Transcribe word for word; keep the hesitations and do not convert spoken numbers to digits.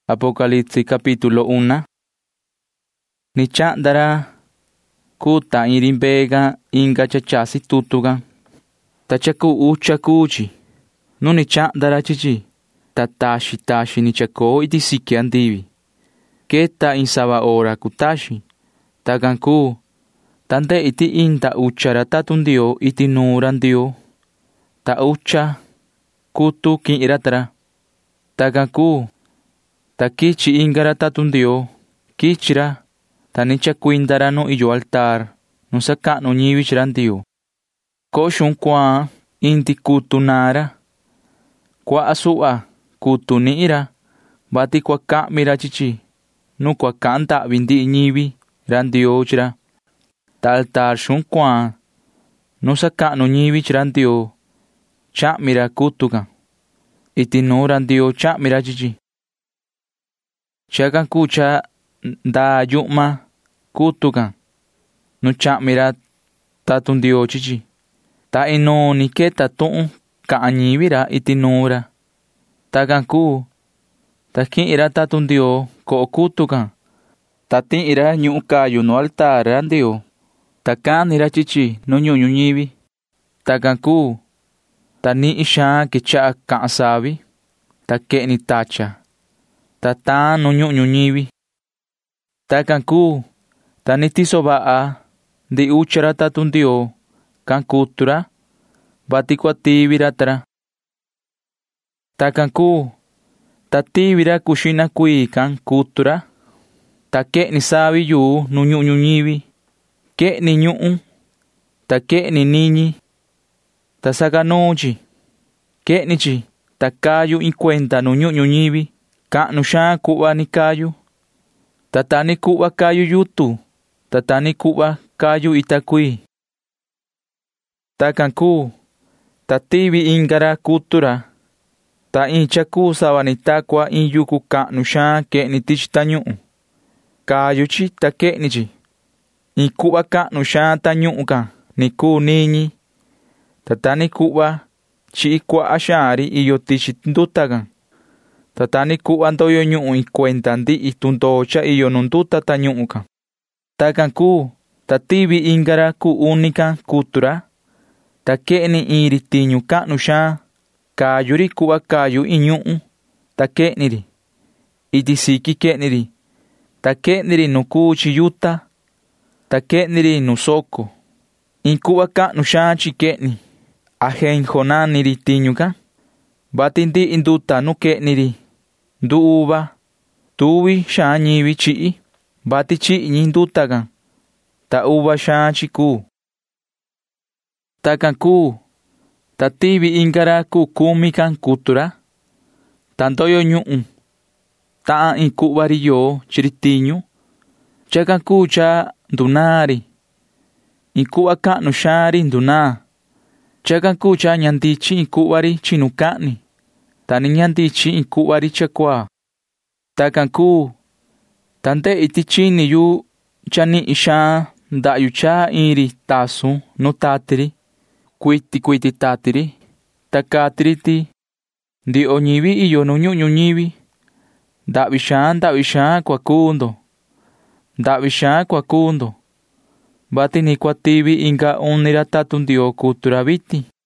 Apocalipsis capítulo uno. Ni chandara kuta irimbega inga chachasi tutuga. Tachaku ucha kuchi. No ni chandara chichi. Tatashi tashi ni chako iti siki andivi. Keta insaba ora kutashi. Taganku. Tande iti inta uchara tatundio iti nurandio. Ta ucha kutu kiratara. Taganku. Ta kichi ingara tatundio, kichira, tanicha kuindara no iyo altar, no saka no nyivichrandio. Koshun kwa inti kutunara, kwa asua kutunira, bati kwa kamira chichi, no kwa kanta bindi nyivi, randio chira. Ta altar shun kwa, no saka no nyivichrandio, chamira kutuga, iti no randio chamira chichi. Chagan kucha da yuma kutugan. No chamira tatundio chichi. Ta ino ni keta tuun kaanyivira iti nura. Tagan ku. Ta kinira tatundio ko kutugan. Ta tinira nyu kayo no altar randio. Ta kanira chichi no nyu nyunyivi. Tagan ku. Ta ni isha kicha kansavi. Ta ke ni tacha. Tata no nyu nyunyivi. Takanku. Tanitiso baa. Di uchara tatundio. Kankutura. Batikwatibira tara. Takanku. Tatibira kushina kui kankutura. Ta ke ni sabi yu no nyu nyunyivi. Ke ni nyu. Ta ke ni niñi. Ta saganochi. Ke ni chi. Ta kayo incuenta no nyu nyunyivi. Kanu sha kuwa ni kayu. Tatani kuwa kayu yutu. Tatani kuwa kayu itakui. Takanku. Tatibi ingara kutura. Ta inchaku sabanitakwa inyuku kanu sha ke ni tichtanyu. Kayu chi ta ke ni chi. Inkuwa kanu sha tanyu ka. Niku niñi. Tatani kuwa chi kwa ashari iyo tichitndutagan. Tatani kuwa ndoyo nyu incuenta ndi itundocha iyo nunduta tanyuka. Takanku. Tatibi ingara ku unika kutura. Takeni iri tinyu kanu sha. Kayuri kuwa kayu inyu. Takeniri. Itisiki keniri. Takeniri nuku chiyuta. Takeniri nusoko. Inkuwa kanu sha chikeni. Ajenjonaniri tinyuka. Batindi induta nukeniri. Duuba. Tuwi sha nyivi chii. Bati chii nyindutagan. Ta uba sha chiku. Takanku. Tatibi ingara ku kumikan kutura. Tantoyo nyuu. Taan inkubari yo chiritinyu. Chakanku cha dunari. Inkuba kanu shari duna. Chakanku cha nyandichi inkubari chinukani. Tani nyandichi inkubari chakwa. Takanku. Tante iti chini yu chani isha da yu cha iri tasu no tatiri. Kuiti kuiti tatiri. Takatiri ti. Di onyivi iyo no nyu nyunyivi. Da visha da visha kwa kundo. Da visha kwa kundo. Bati ni kwa tibi inga onira tatundio kutura biti.